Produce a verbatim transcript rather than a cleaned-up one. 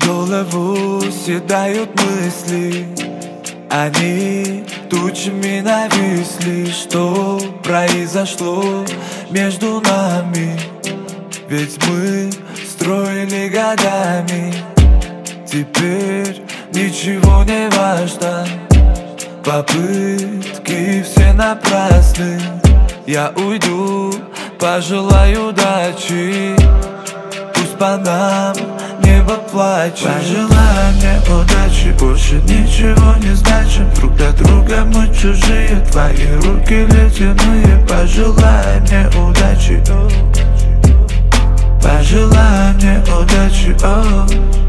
голову седают мысли, они тучами нависли. Что произошло между нами? Ведь мы строили годами. Теперь ничего не важно, попытки все напрасны. Я уйду, пожелаю удачи, пусть по нам небо плачет. Пожелай мне удачи, больше ничего не значим. Друг для друга мы чужие, твои руки ледяные. Пожелай мне удачи, пожелай мне удачи, о.